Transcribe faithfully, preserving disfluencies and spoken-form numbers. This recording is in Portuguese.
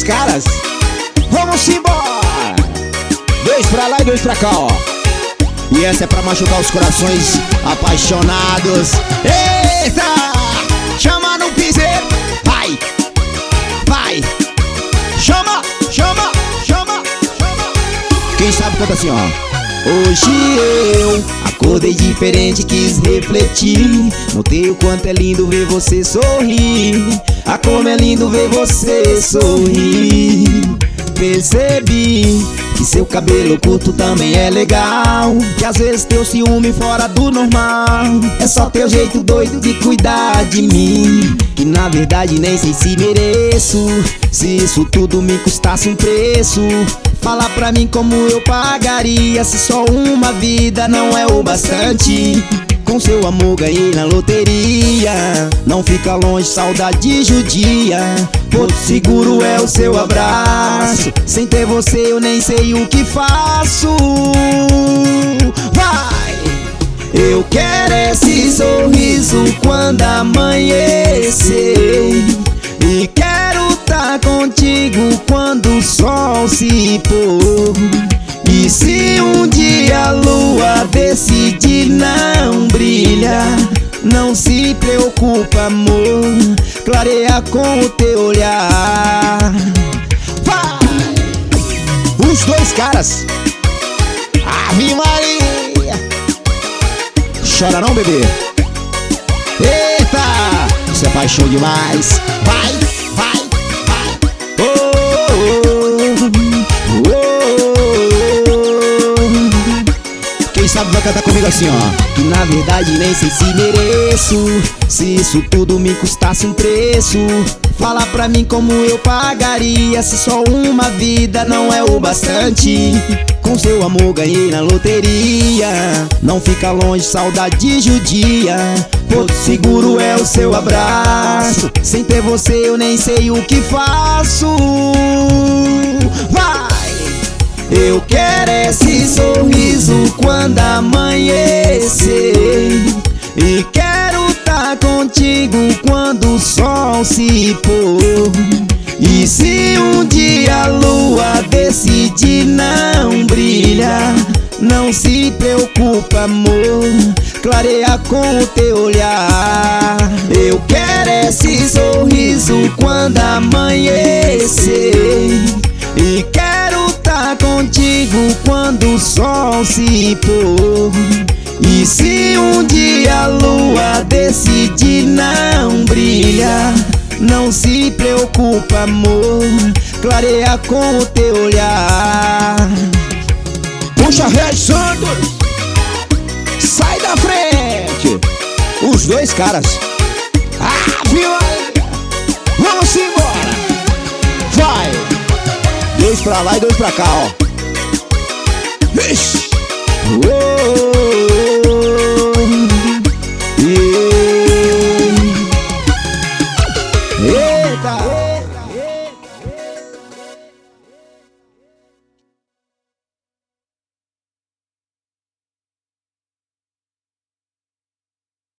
caras. Vamos embora. Dois pra lá e dois pra cá, ó. E essa é pra machucar os corações apaixonados. Eita! Chama no piseiro. Vai, vai. Chama, chama, chama, chama. Quem sabe canta assim, ó. Hoje eu acordei diferente, quis refletir. Notei o quanto é lindo ver você sorrir. Ah, como é lindo ver você sorrir. Percebi que seu cabelo curto também é legal, que às vezes teu ciúme fora do normal é só teu jeito doido de cuidar de mim. E na verdade nem sei se mereço. Se isso tudo me custasse um preço, fala pra mim como eu pagaria. Se só uma vida não é o bastante. Com seu amor ganhei na loteria. Não fica longe, saudade judia. Porto Seguro é o seu abraço. Sem ter você eu nem sei o que faço. Vai! Eu quero esse sorriso quando amanhecer. E quero tá contigo quando o sol se pôr. E se um dia a lua decidir não brilhar, não se preocupa, amor, clareia com o teu olhar. Vai! Os dois caras. Ave Maria. Chora não, bebê. Eita! Você é paixão demais. Vai, vai, vai. Oh, oh, oh, oh. Quem sabe vai cantar comigo assim, ó. Que na verdade nem sei se mereço. Se isso tudo me custasse um preço, fala pra mim como eu pagaria. Se só uma vida não é o bastante. Com seu amor ganhei na loteria. Não fica longe, saudade judia. Porto Seguro é o seu abraço. Sem ter você eu nem sei o que faço. Vai! Eu quero esse sorriso quando amanhecer. E quero tá contigo quando o sol se pôr. E se um dia a lua decidir não brilhar, não se preocupa, amor, clareia com o teu olhar. Eu quero esse sorriso quando amanhecer. E quero tá contigo quando o sol se pôr. E se um dia a lua decidir não brilhar, não se preocupa, amor, clareia com o teu olhar. Puxa, Rei Santos, sai da frente. Os dois caras. Ah, viu aí? Vamos embora. Vai. Dois pra lá e dois pra cá, ó. Vixe. Oh, oh, oh. Yeah. Eita.